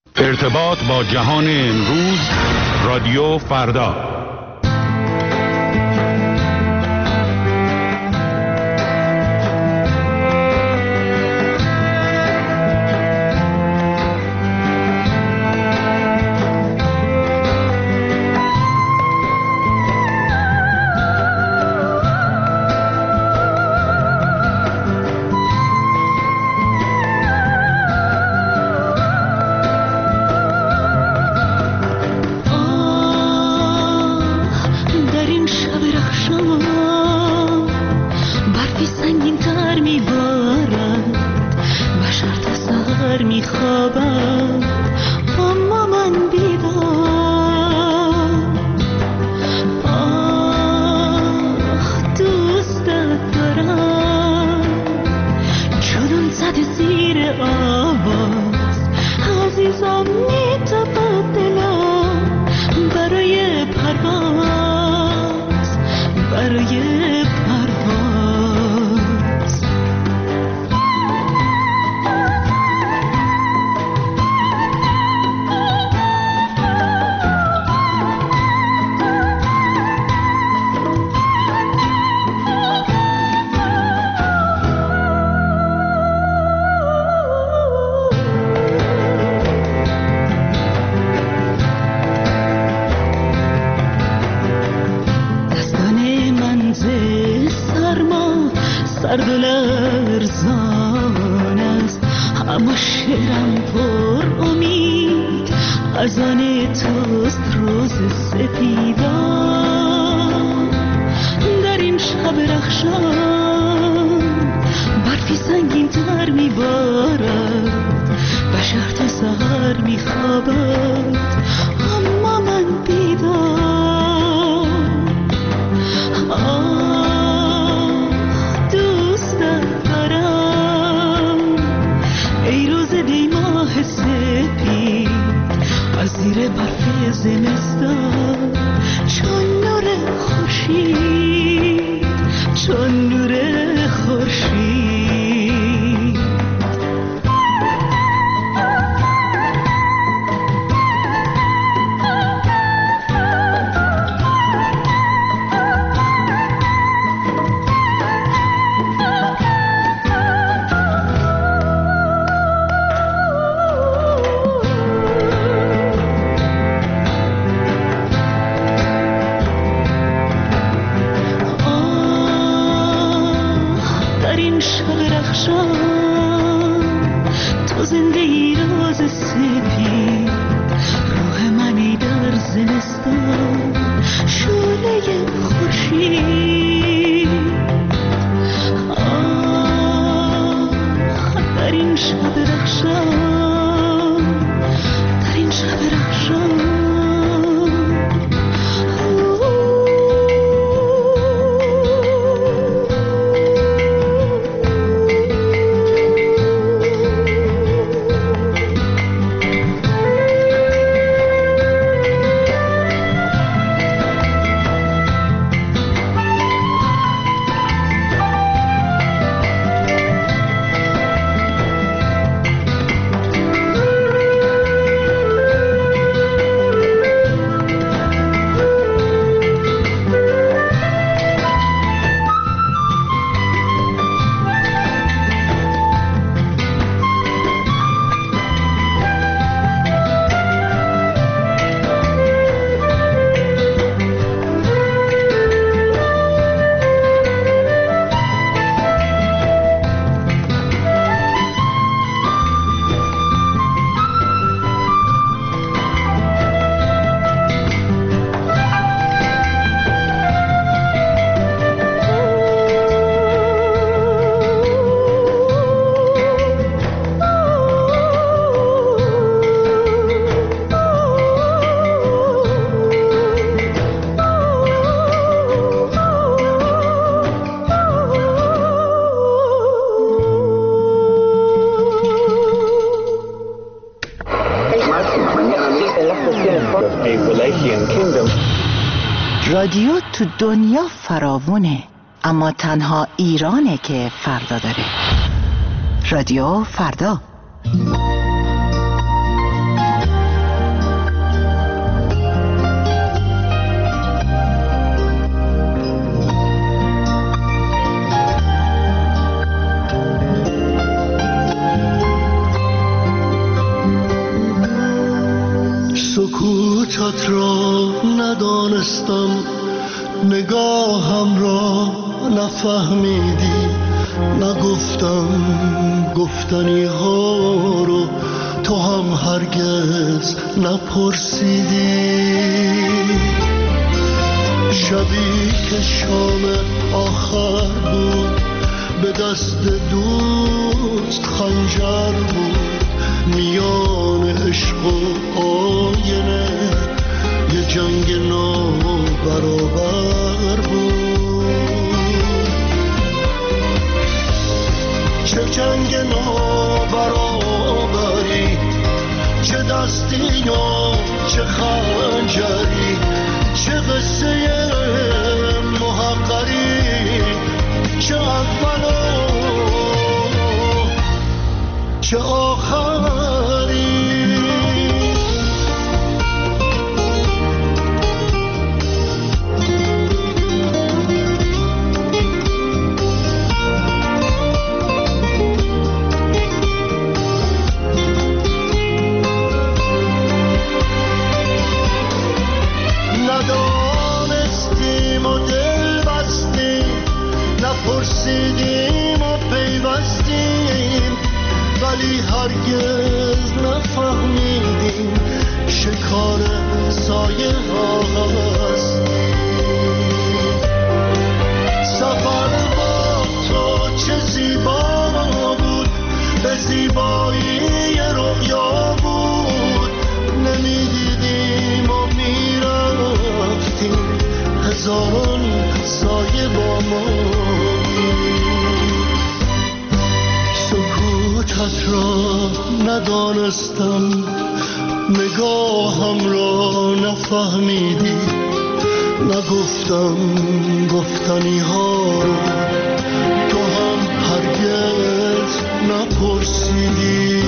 ارتباط با جهان امروز، رادیو فردا. رادیو تو دنیا فراوونه، اما تنها ایرانه که فردا داره. رادیو فردا. سکوتت را ندانستم، نگاهم را نفهمیدی، نگفتم گفتنی ها رو تو هم هرگز نپرسیدی. شبی که شام آخر بود به دست دوست خنجر بود، میان عشق و آینه یه جنگ نابرابر بود. چه جنگ نابرابری، چه دستی و چه خنجری، چه قصه محقری، چه اول و چه آخری. ندانستیم و دل بستیم، نپرسیدیم و پیوستیم، ولی هرگز نفهمیدیم شکار سایه هستیم. سفر با تو چه زیبا بود، به زیبایی رویا بود، نمیدیدیم و میرفتیم، هزاران سایه با ما. سکوتت را ندانستم، نگاهم را نفهمیدی، نگفتم گفتنی ها رو تو هم هرگز نپرسیدی.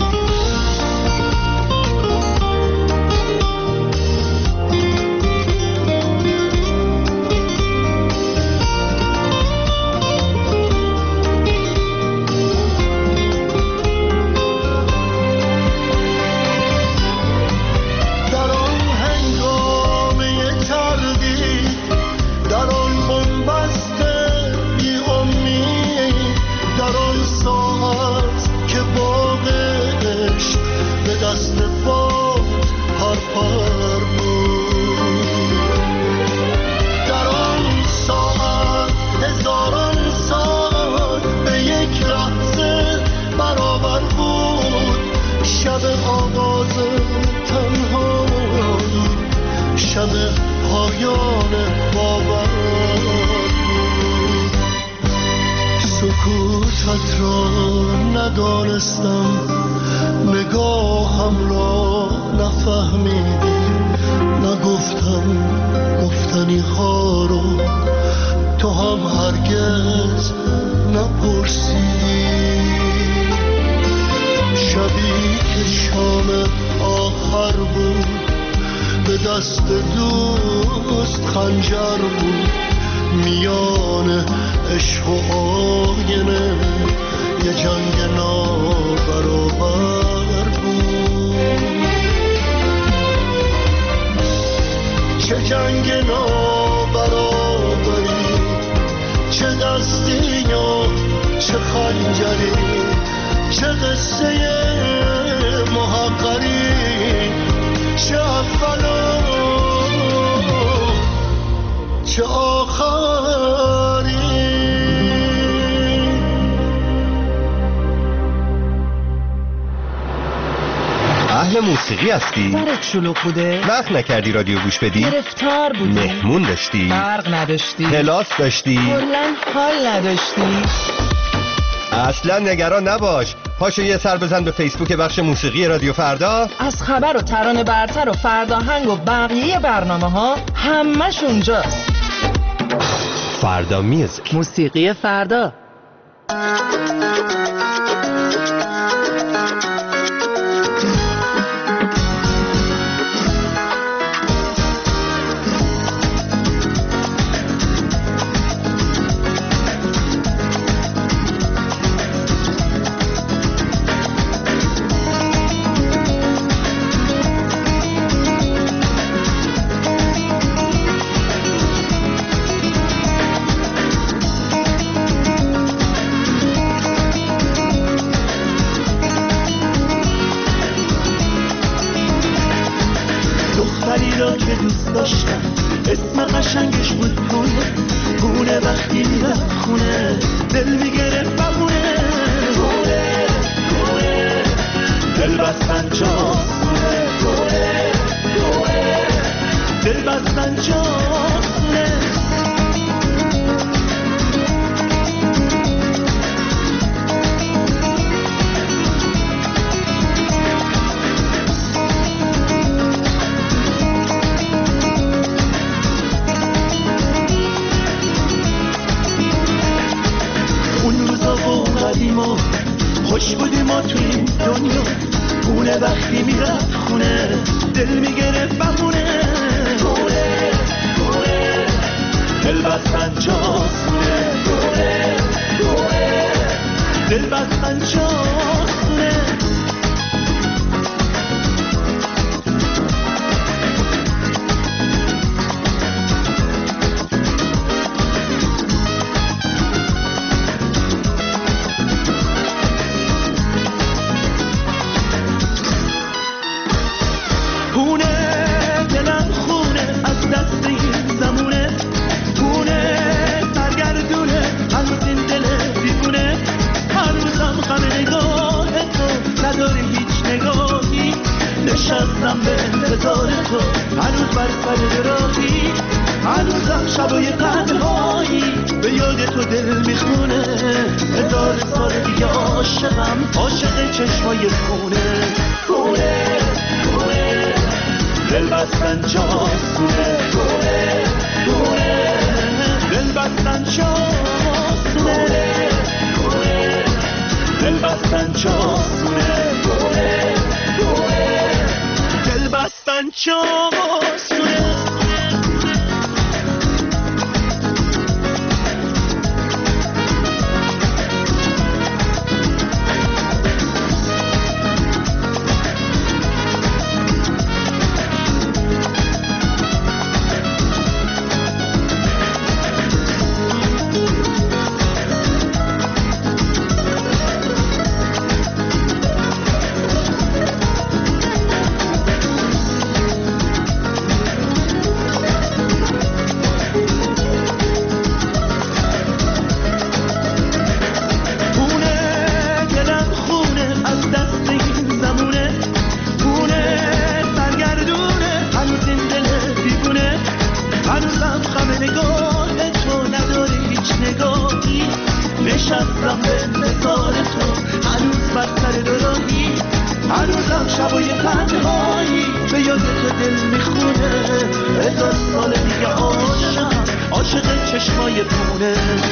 سکوتت را ندانستم، نگاهم را نفهمیدی، نگفتم گفتنی ها رو تو هم هرگز نپرسیدی. شبی که شام آخر بود به دست دوست خنجر بود، میان عشق و آینه یه جنگ نابرابر بود. چه جنگ نابرابری، چه دستی و چه خنجری، چه قصه محقری، چه اول و چه آخری. اهل موسیقی هستی؟ سرت شلوغ بوده؟ وقت نکردی رادیو گوش بدی؟ گرفتار بودی؟ مهمون داشتی؟ برق نداشتی؟ کلاس داشتی؟ کلاً حال نداشتی؟ اصلا نگران نباش، پاشو یه سر بزن به فیسبوک بخش موسیقی رادیو فردا. از خبر و ترانه برتر و فرداهنگ و بقیه برنامه ها همش اونجاست. فردا میوزیک، موسیقی فردا. دوست داشتم اسم قشنگش بود پونه وقتی میرفت خونه دل میگرفت بمونه پونه دل بستن چاسونه پونه دل بستن چاسونه خوش بودیم ما تو این دنیا خونه وقتی میرفت خونه دل میگرفت بمونه خونه دل بستن چاسونه دل بستن چاسونه نشستم به انتظار تو هنوز بر سر راهی هنوزم شبای تنهایی به یاد تو دل میخونه 1000 سال دیگه عاشقم عاشق چشمای خونه دل بستن چاسونه دل بستن چاسونه دل بستن چاسونه دل بستن چاسونه نشستم به انتظار تو هنوز بر سر راهی هنوزم شبای تنهایی به یاد تو دل میخونه 1000 سال دیگه عاشق چشمای پونه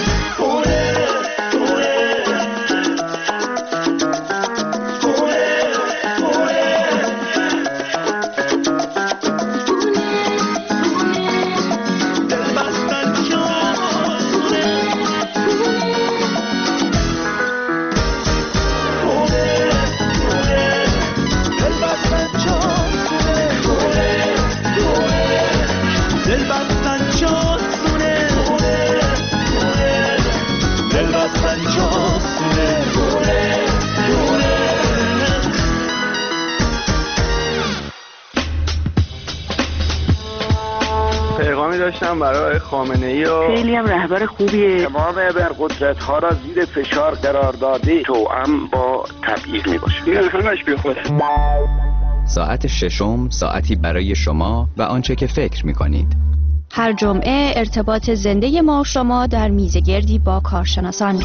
پیغامی داشتم برای خامنه‌ای و خیلی هم رهبر خوبیه. تمام ابرقدرت‌ها را زیر فشار قرار داده توأم با تبعیض میباشه. این همش بیخوده. ساعت ششم ساعتی برای شما و آنچه که فکر می‌کنید. هر جمعه ارتباط زنده ما شما در میزگردی با کارشناسان.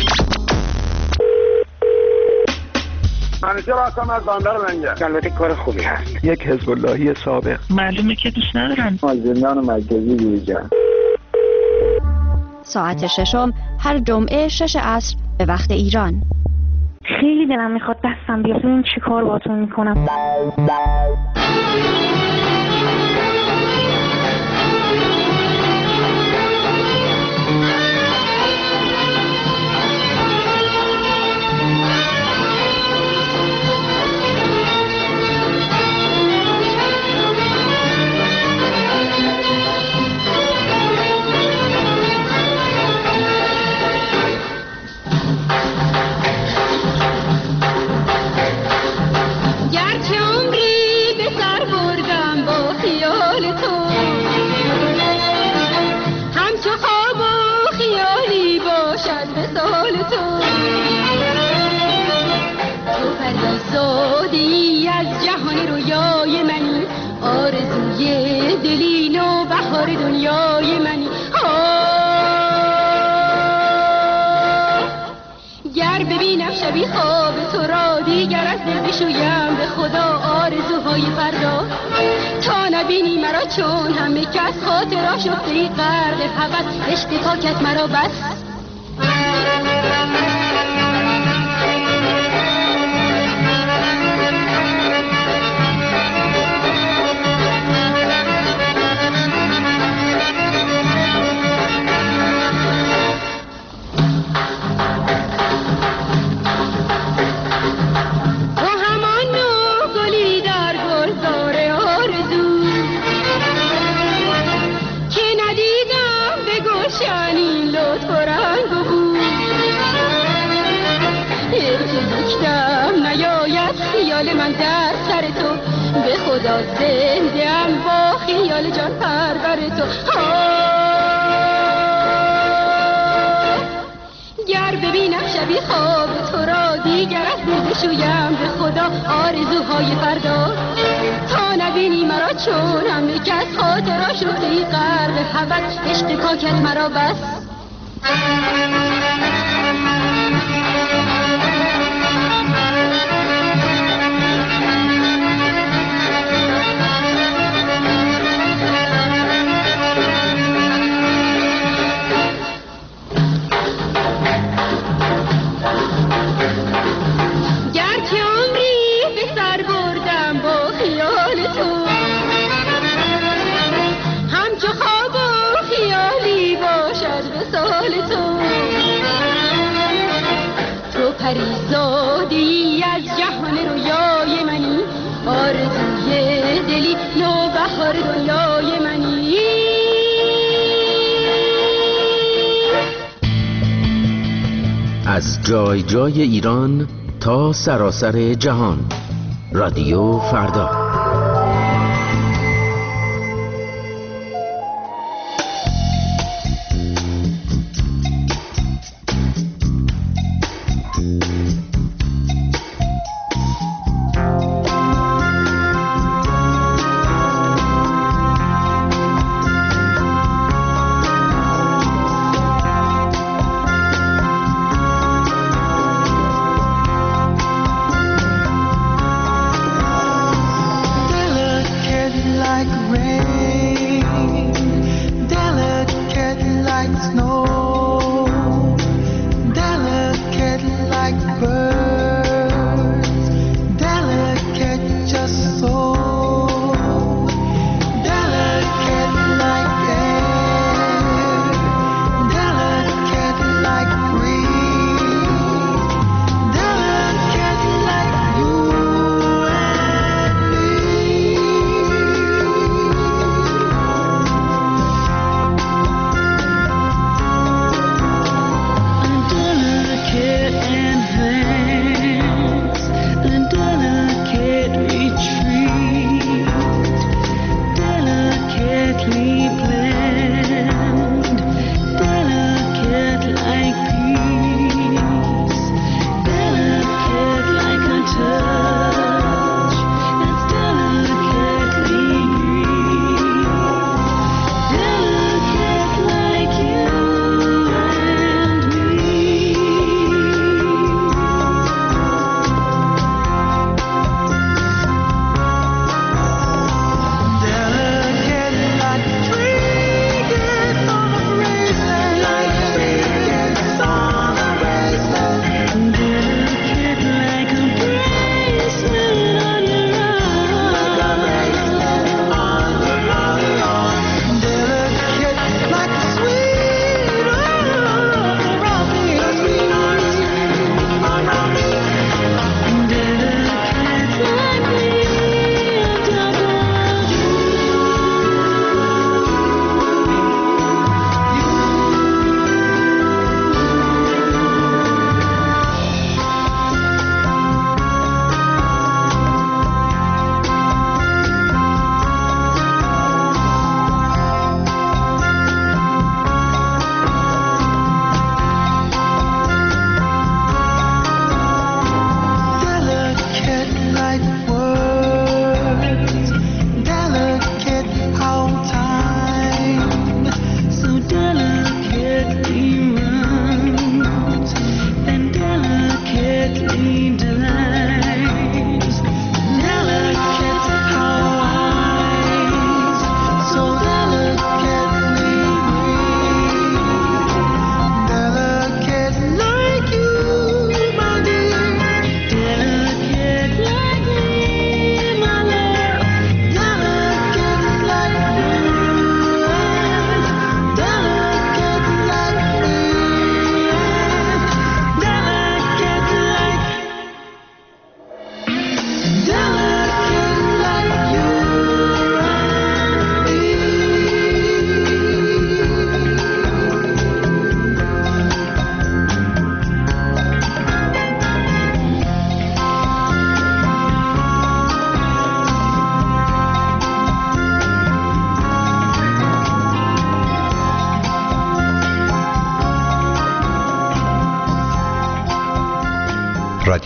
منیجر هستم از بندر منگه. البته کار خوبی هست. یک حزب اللهی سابق. معلومه که دوست ندارن. از زندان مرکزی بیرون. ساعت ششم هر جمعه 6 عصر به وقت ایران. خیلی دلم میخواد دستم بیاد این چی کار باتون میکنم. گرچه عمری به آرزوی دلین و بهار دنیای منی. گر ببینم شبی خواب تو را دیگر از دل بشویم به خدا آرزوهای فردا. تا نبینی مرا چون همه کس خاطر آشفته غرق هوس عشق پاکت مرا بس. من در سر تو به خدا زنده‌ام با خیال جان پرور تو. گر ببینم شبی خواب تو را دیگر از دل بشویم به خدا آرزوهای فردا. تا نبینی مرا چون همه کس خاطر آشفته غرق هوس عشق پاکت مرا بس. پریزادی از جهان رویای منی، آرزوی دلی نو بهار دنیای منی. از جای جای ایران تا سراسر جهان، رادیو فردا.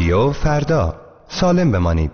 رادیو فردا، سالم بمانید.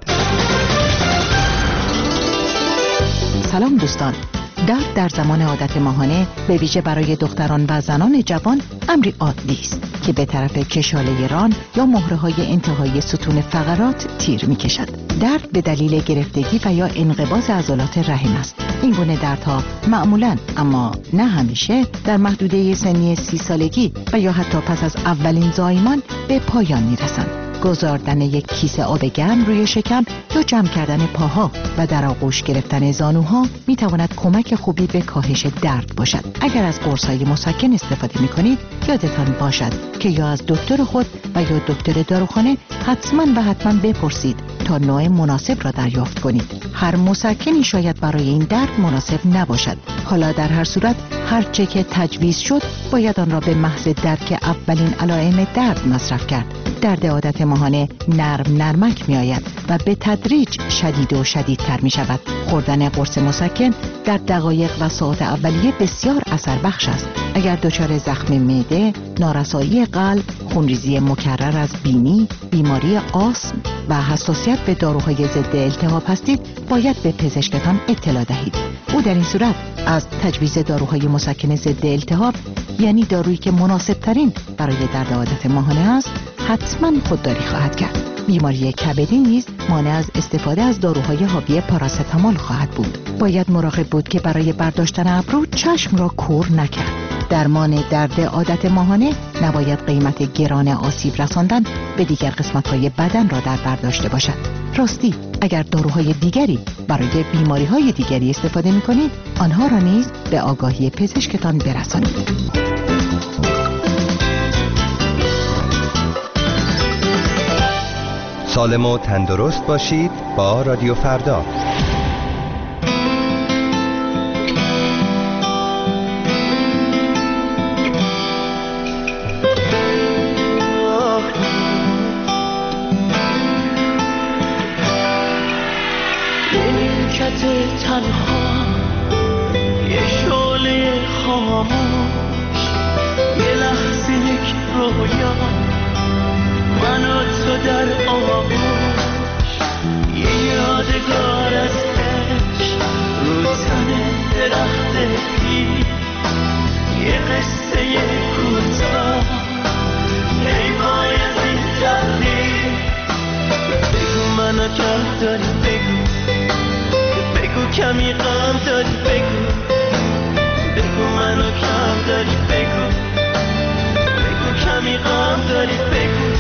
سلام دوستان. درد در زمان عادت ماهانه به ویژه برای دختران و زنان جوان امری عادی است که به طرف کشاله ران یا مهره‌های انتهایی ستون فقرات تیر می‌کشد. درد به دلیل گرفتگی و یا انقباض عضلات رحم است. این گونه دردها معمولاً اما نه همیشه در محدوده سنی 30 سالگی و یا حتی پس از اولین زایمان به پایان می‌رسند. گذاردن یک کیسه آب گرم روی شکم یا جمع کردن پاها و در آغوش گرفتن زانوها می تواند کمک خوبی به کاهش درد باشد. اگر از قرص‌های مسکن استفاده می کنید یادتان باشد که یا از دکتر خود و یا دکتر داروخانه حتما بپرسید تا نوع مناسب را دریافت کنید. هر مسکنی شاید برای این درد مناسب نباشد. حالا در هر صورت هر چه که تجویز شد باید آن را به محض درک اولین علائم درد مصرف کرد. درد عادت ماهانه نرمک می آید و به تدریج شدید و شدیدتر می شود. خوردن قرص مسکن در دقایق و ساعات اولیه بسیار اثر بخش است. اگر دچار زخم معده، نارسایی قلب، خونریزی مکرر از بینی، بیماری آسم و حساسیت به داروهای ضد التهاب هستید، باید به پزشکتان اطلاع دهید. او در این صورت از تجویز داروهای مسکن ضد التهاب، یعنی دارویی که مناسب ترین برای درد عادت ماهانه است، حتما خودداری خواهد کرد. بیماری کبدی نیز مانع از استفاده از داروهای حاوی پاراستامول خواهد بود. باید مراقب بود که برای برداشتن ابرو چشم را کور نکرد. درمان درد عادت ماهانه نباید قیمت گران آسیب رساندن به دیگر قسمت‌های بدن را در بر داشته باشد. راستی اگر داروهای دیگری برای بیماری‌های دیگری استفاده می‌کنید، آنها را نیز به آگاهی پزشکتان برسانید. سالم و تندرست باشید با رادیو فردا. تنها یه شعله خاموش، یه لحظه یک رویا، من و تو در آغوش، یه یادگار از عشق رو تن درخت پیر، یه قصه کوتاه ای وای از این تقدیر. بگو منو کم داری، بگو کمی غم داری، بگو منو کم داری، بگو کمی غم داری، بگو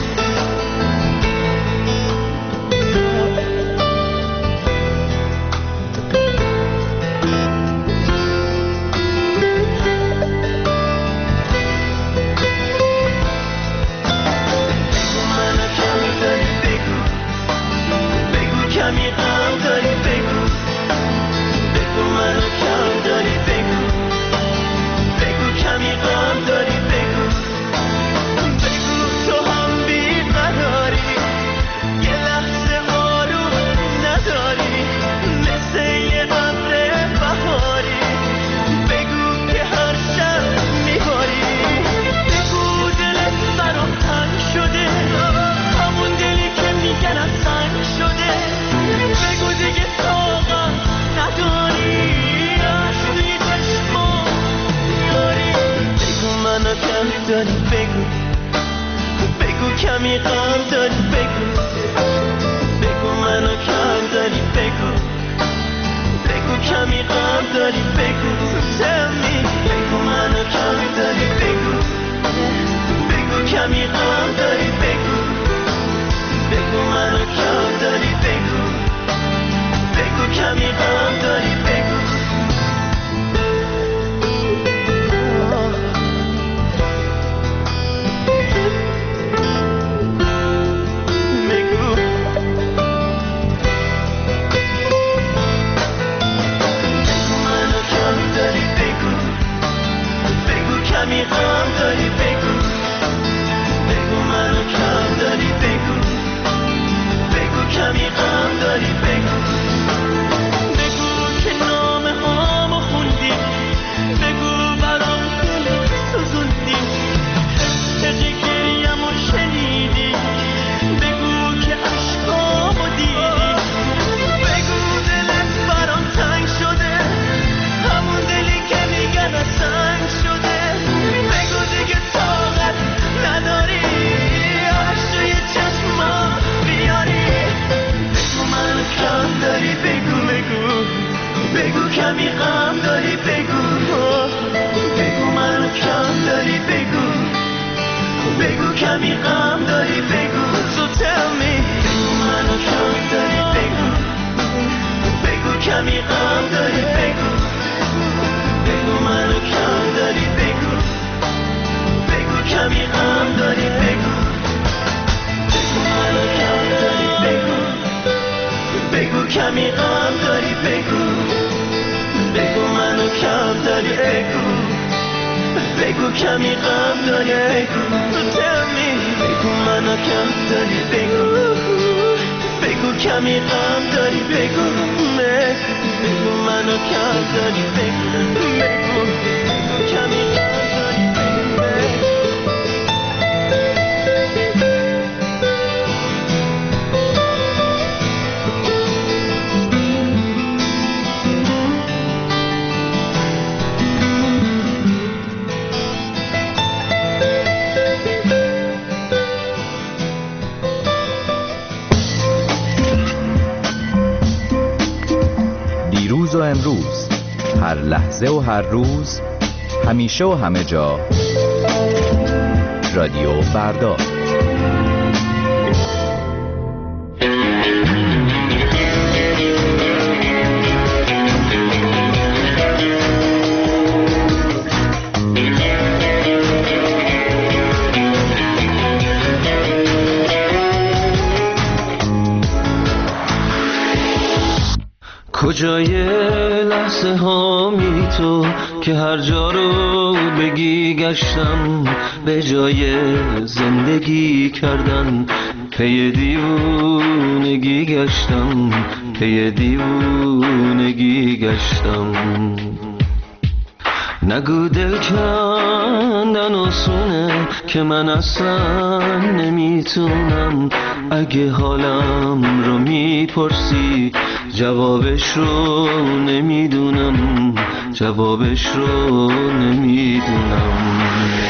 منو کم داری، بگو کمی غم داری، بگو منو کم داری، بگو کمی غم داری، بگو تو هم بی‌قراری، یه لحظه آروم نداری، مثل یه ابر بهاری، بگو که هر شب میباری، بگو دلت برام تنگ شده، همون دلی که میگن از سنگ شده، بگو دیگه طاقت نداری، عشقی چشما یاری، بگو منو کم داری، بگو کمی غم داری، بگو منو کم داری، بگو کمی غم داری، بگو بگو منو کم داری، بگو کمی غم داری، بگو منو کم داری، بگو کمی غم داری، بگو منو کم داری، بگو کمی غم داری، بگو منو کم داری، بگو کمی غم داری، بگو غم داری بگو بگو بگو کمی غم داری بگو بگو منو کم داری بگو بگو کمی غم داری بگو So tell me بگو منو کم داری بگو بگو کمی غم داری بگو بگو منو کم داری بگو بگو کمی غم داری بگو بگو منو کم داری بگو بگو کمی غم داری بگو بگو منو کم داری بگو بگو کمی غم داری بگو Tell me بگو منو کم داری بگو بگو کمی غم داری بگو بگو منو کم داری بگو بگو کمی غم داری بگو دیروز و امروز، هر لحظه و هر روز، همیشه و همه جا، رادیو فردا. کجای لحظه هامی تو که هر جا رو بگی گشتم به جای زندگی کردن پی دیوونگی گشتم پی دیوونگی گشتم نگو دل کندن آسونه که من اصلا نمیتونم اگه حالم رو میپرسی جوابش رو نمیدونم جوابش رو نمیدونم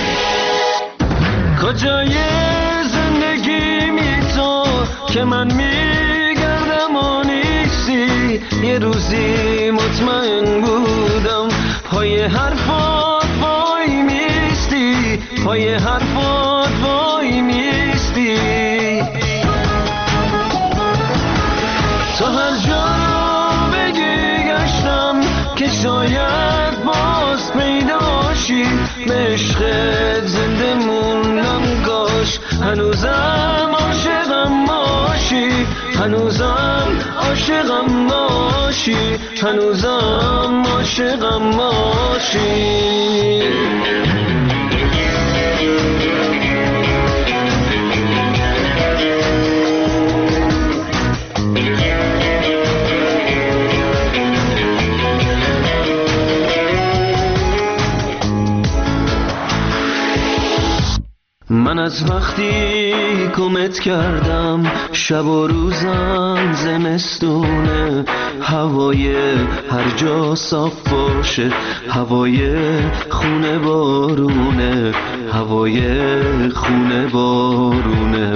کجای زندگی می تو که من میگردم و نیستی یه روزی مطمئن بودم پای حرفات وای میستی پای حرفات وای میستی تو هر جا بگی گشتم که شاید باز پیداشی به عشقت زنده موندم کاش هنوزم عاشقم باشی هنوزم عاشقم باشی هنوزم عاشقم باشی من از وقتی گمت کردم شب و روزم زمستونه هوای هر جا صاف باشه هوای خونه بارونه هوای خونه بارونه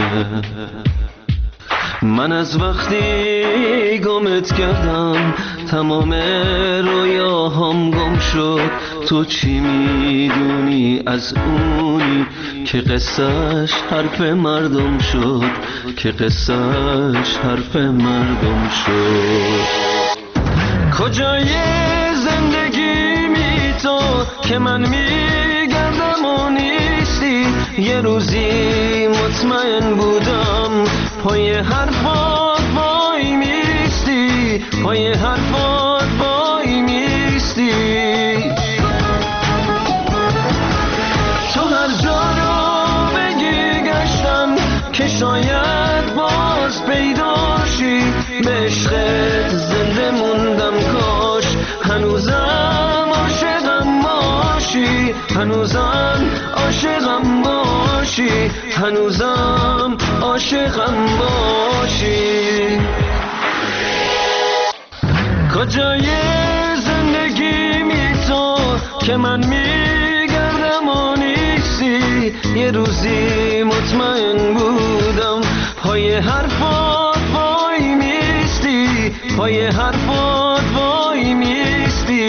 من از وقتی گمت کردم تمام رویاهام گم شد تو چی میدونی از اونی که قصهش حرف مردم شد که قصهش حرف مردم شد کجای زندگی می تو که من میگردم و نیستی یه روزی مطمئن بودم پای حرفات وای میستی پای حرفات وای میستی تو هر جا رو بگی گشتم که شاید باز پیداشی به عشقت زنده موندم کاش هنوزم عاشقم باشی هنوزم عاشقم باشی هنوزم عاشقم باشی کجای زندگی می تو که من میگردم و نیستی یه روزی مطمئن بودم پای حرفات وای میستی پای حرفات وای میستی،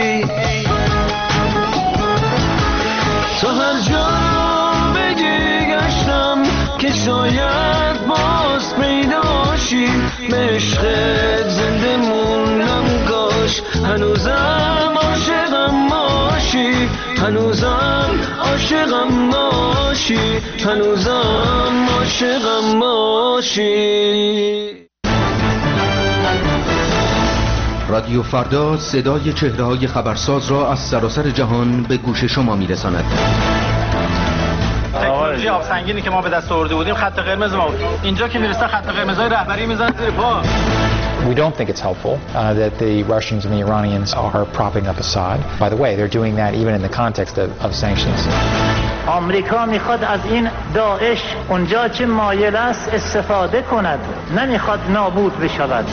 تو هر جا بگی گشتم که شاید باز پیداشی، به عشقت زنده موندم کاش هنوزم عاشقم باشی، هنوزم عاشقم باشی، هنوزم عاشقم باشی. رادیو فردا صدای چهره‌های خبرساز را از سراسر جهان به گوش شما می‌رساند. تکنولوژی آب سنگینی که ما به دست آورده بودیم خط قرمز ما بود. اینجا که میرسه خط قرمزای رهبری میزنن زیر پا. We don't think it's helpful that the Russians and the Iranians are propping up Assad. By the way, they're doing that even in the context of sanctions. آمریکا میخواد از این داعش اونجا که مایل است استفاده کند، نمیخواد نابود بشود.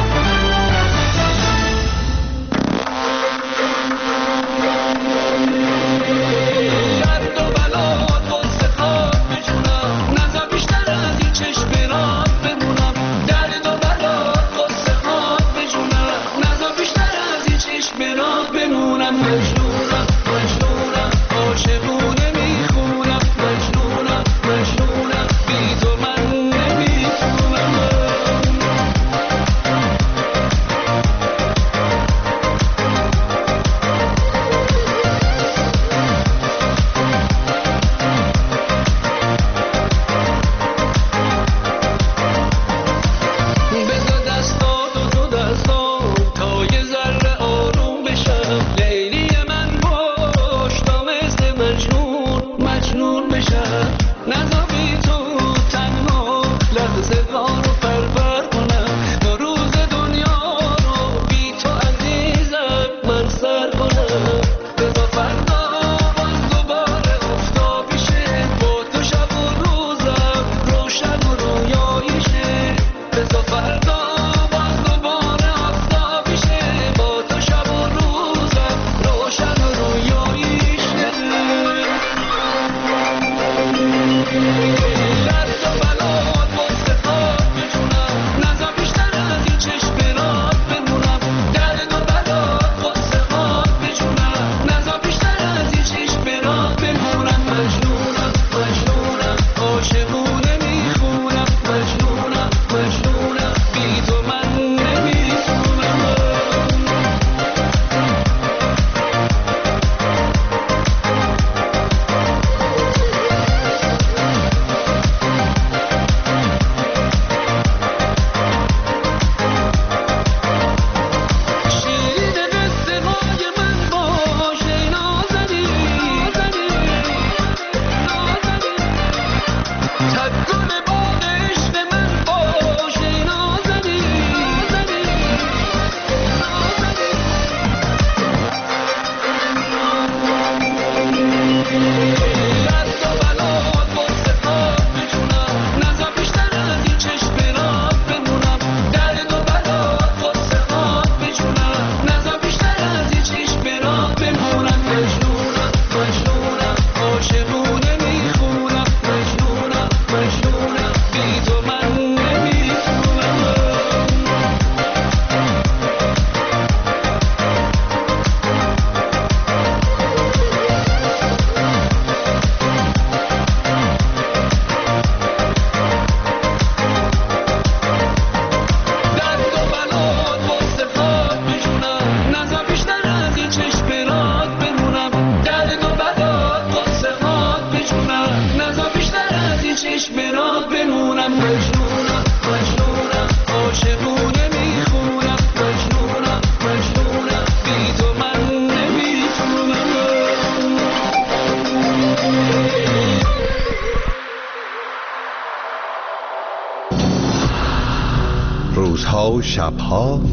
روزها و شبها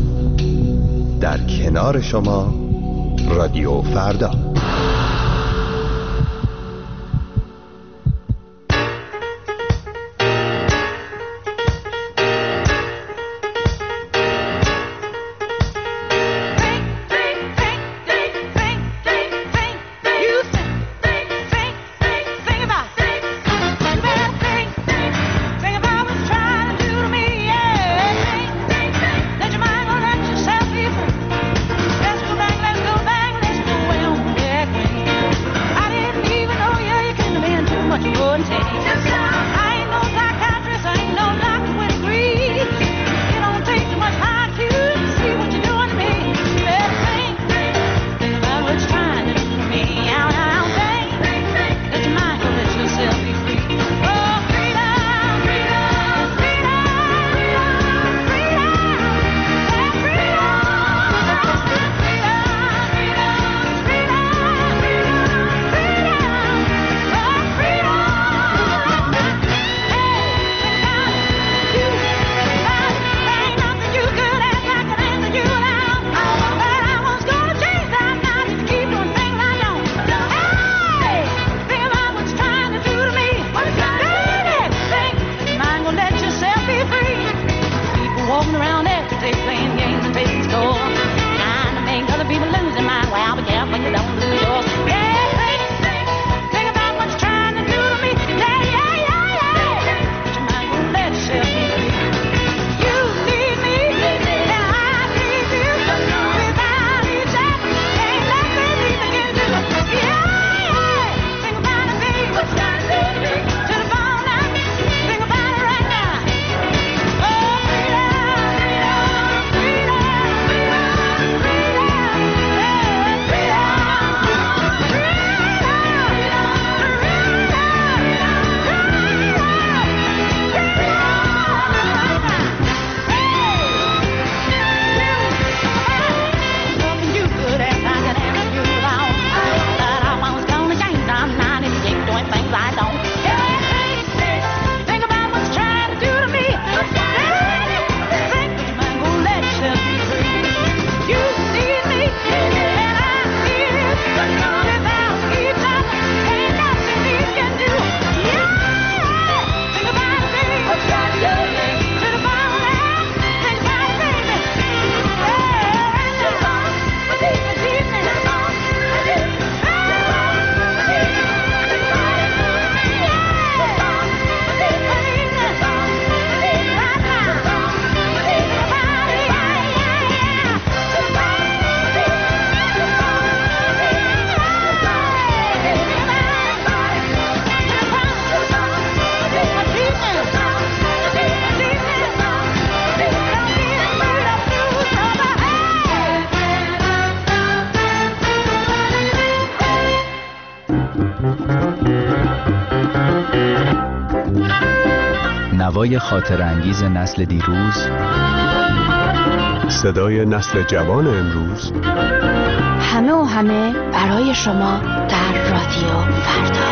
در کنار شما رادیو فردا. Think about what's trying to do to me, yeah. Let your mind praising score. Trying to make other people lose their mind. Well, be careful you don't lose yours. Yeah, think about what you're trying to do to me. Yeah, yeah, yeah, yeah. But you might gonna let yourself be free. You need me, and I need you. Without each other, ain't nothing we can do. Yeah, yeah. Think about it, baby. What you trying to do to me? To the bone now. Think about it right now. Oh, I don't. Think about what you're trying to do to me. Think you might go let yourself be free. You need me, and I need you. Without each other, ain't nothing we can do. Yeah, think about it, baby. What you trying to do to me? To the bone now. Think about it, baby. Yeah, to the bone. This evening. To the bone. نوای خاطر انگیز نسل دیروز، صدای نسل جوان امروز، همه و همه برای شما در رادیو فردا.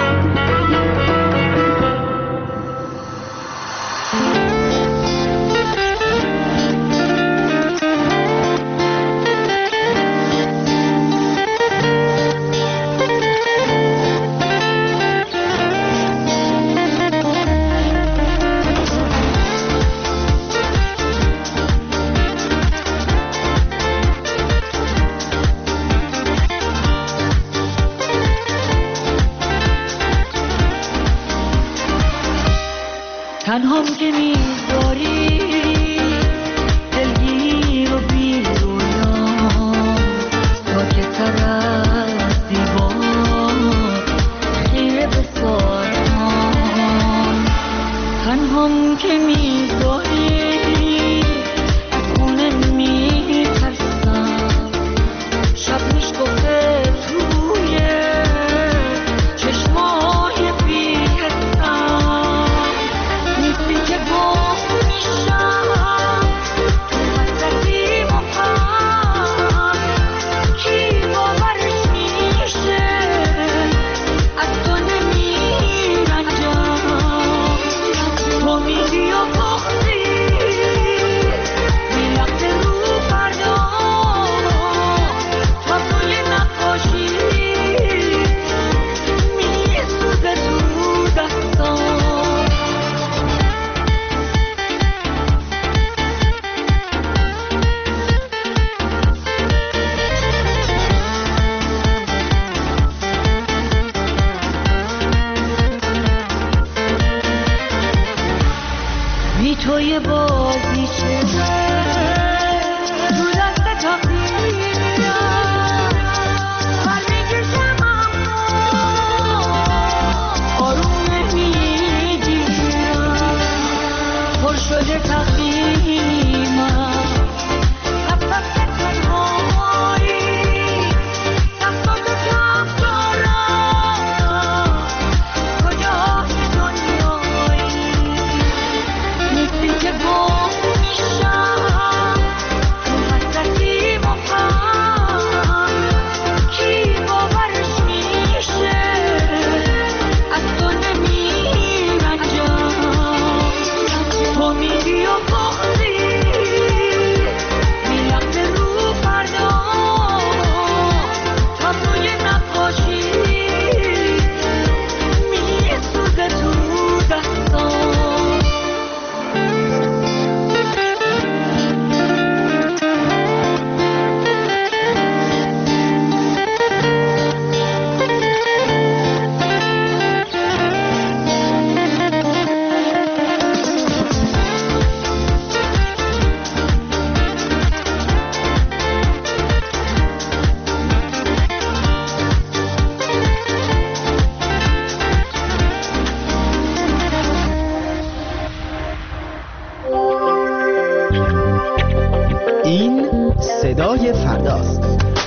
صدای فرداست.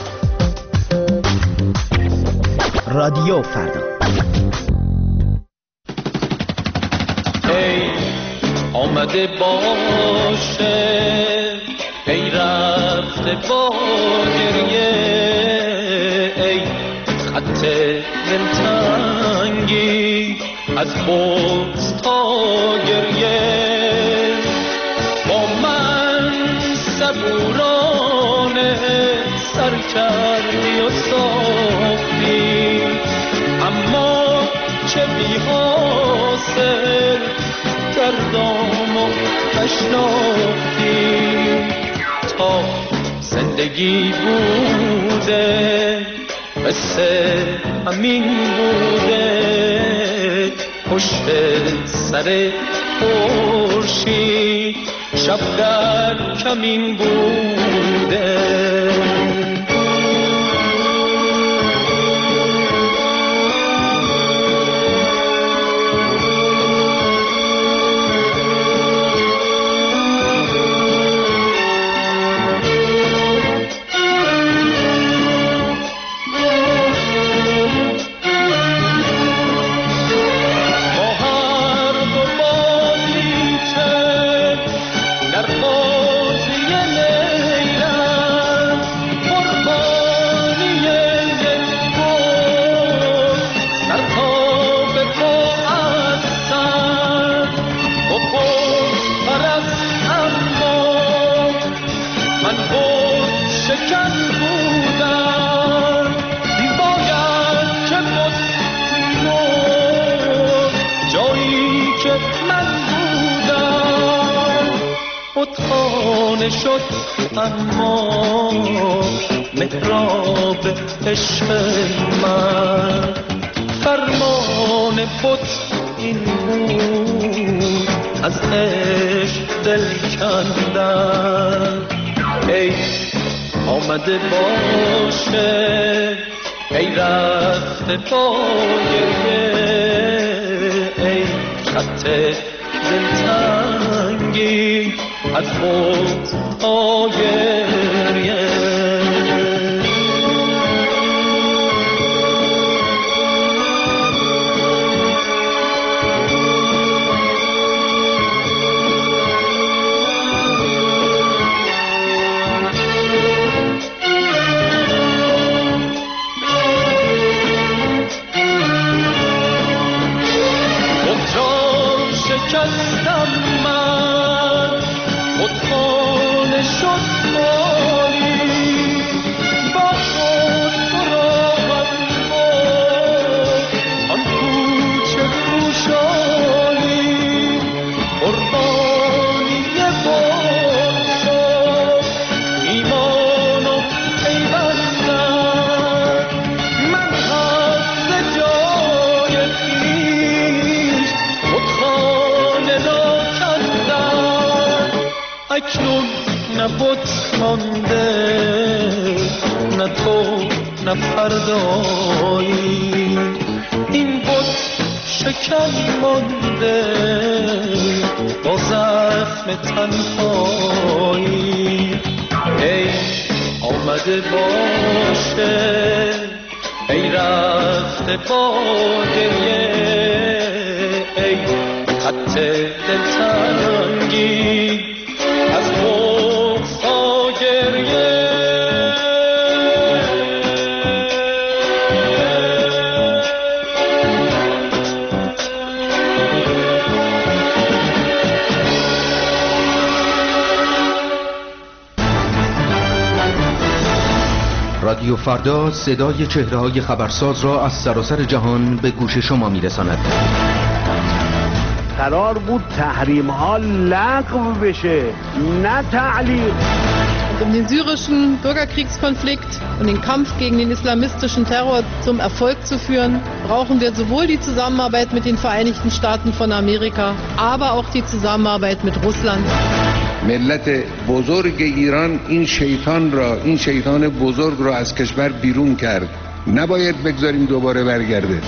رادیو فردا. ای آمده باشه، ای رفته با گریه، ای خط دلتنگی از بغض تا گریه، با من صبورانه سر کردی و ساختی، اما چه بی حاصل دردام و نشناختی. تا زندگی بوده قصه همین بوده، پشت سر خورشید شب در کمین بوده. خانه شد اما محراب عشق من، فرمان بت این بود از عشق دل کندن. ای آمده باشه، ای رفته با گریه، ای خط دلتنگی از خود آگریه. اکنون نه بت مانده، نه تو نه فردایی، این بت شکن مانده با زخم تنهایی. ای آمده باشه، ای رفته با گریه، ای خط دلتنگی از بغض تا گریه. رادیو فردا صدای چهره‌های خبرساز را از سراسر جهان به گوش شما می‌رساند. قرار بود تحریم ها لغو بشه، نه تعلیق. Um den syrischen Bürgerkriegskonflikt und den Kampf gegen den islamistischen Terror zum Erfolg zu führen, brauchen wir sowohl die Zusammenarbeit mit den Vereinigten Staaten von Amerika, aber auch die Zusammenarbeit mit Russland. ملت بزرگ ایران این شیطان بزرگ را از کشور بیرون کرد، نباید بگذاریم دوباره برگرده.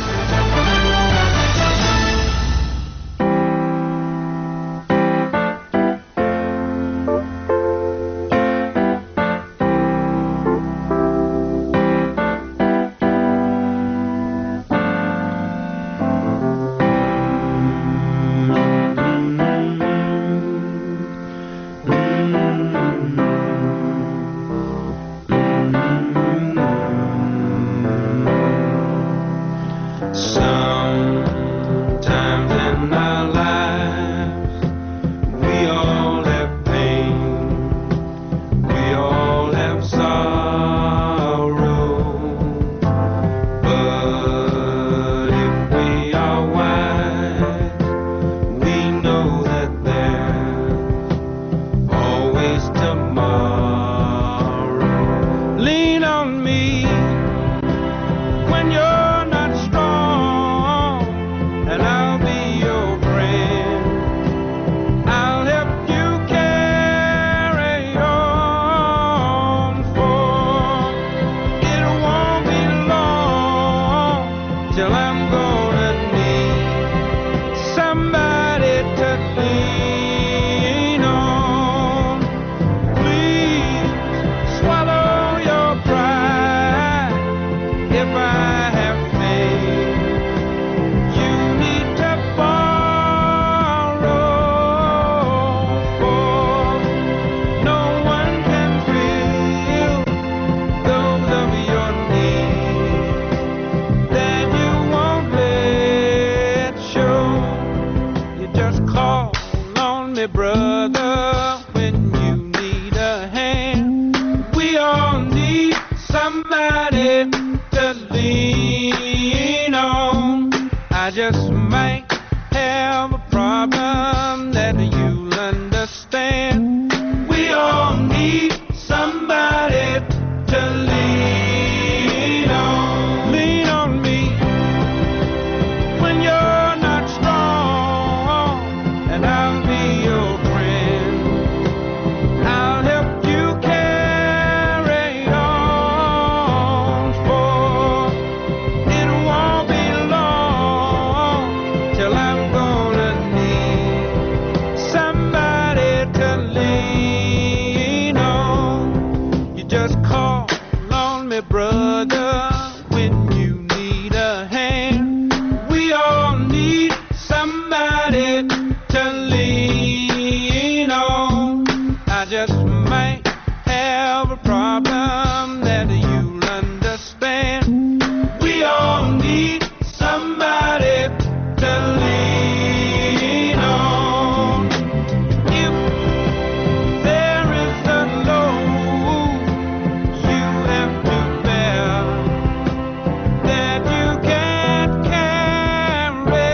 somebody to lean on. I just might have a problem that you'll understand. We all need somebody to lean on. Lean on me when you're not strong, and I'll be your friend. I'll help you carry on, for it won't be long till I'm gonna need somebody to lean on. You just call on me, brother, when you need a hand. We all need somebody to lean on. I just might have a problem that you'll understand. We all need somebody to lean on. If there is a load you have to bear that you can't carry,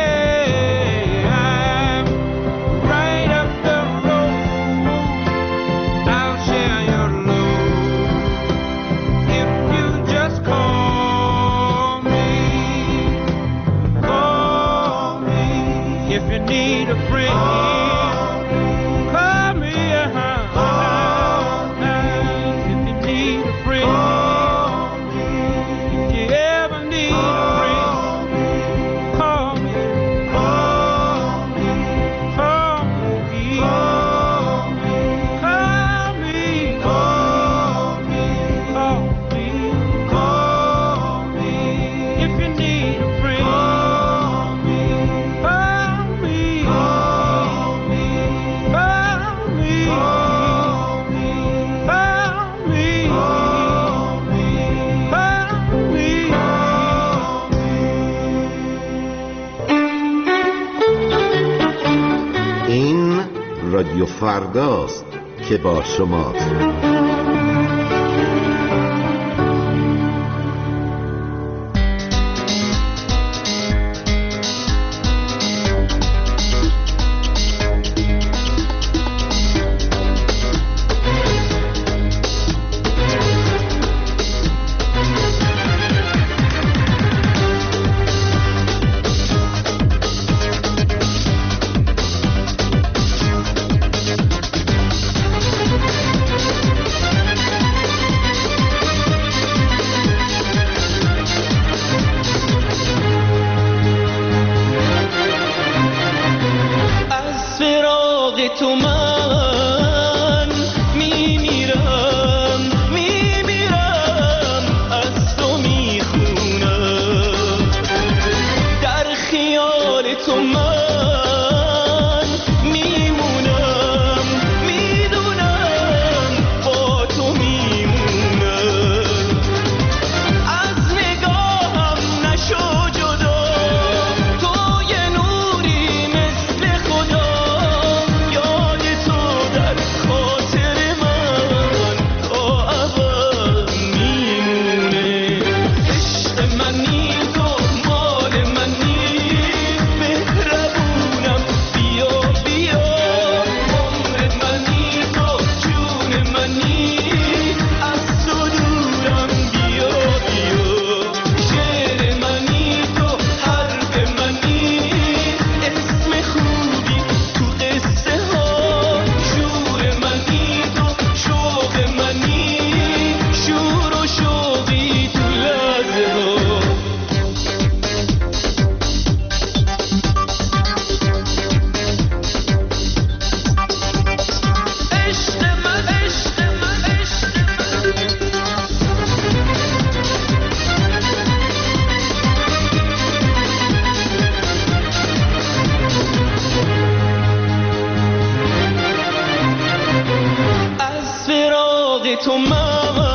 I'm right up the road. I'll share your load if you just call me. Call me if you need a friend. Call me, if you need a friend. If you ever need a friend, call me. Call me. Call me. Call me. Call me. Call me. Call me. If you need a friend, call me. Call me. Call me. Call me. Call me. Call me. این رادیو فرداست که با شماست. از فراق تو من میمیرم، میمیرم، از تو میخونم. در خیال تو من میمونم، میدونم با تو میمونم. از نگاهم نشو جدا، تو یه نوری مثل خدا. یاد تو در خاطر من تا ابد میمونه. عشق منی تو، مال منی، مهربونم، بیا بیا. عمر منی تو، جون منی، از تو دورم، بیا بیا. شعر منی تو، حرف منی، اسم خوبی تو قصه ها. شور منی تو، شوق منی، شور و شوقی تو لحظه ها. عشق من، عشق من، عشق از فراق تو من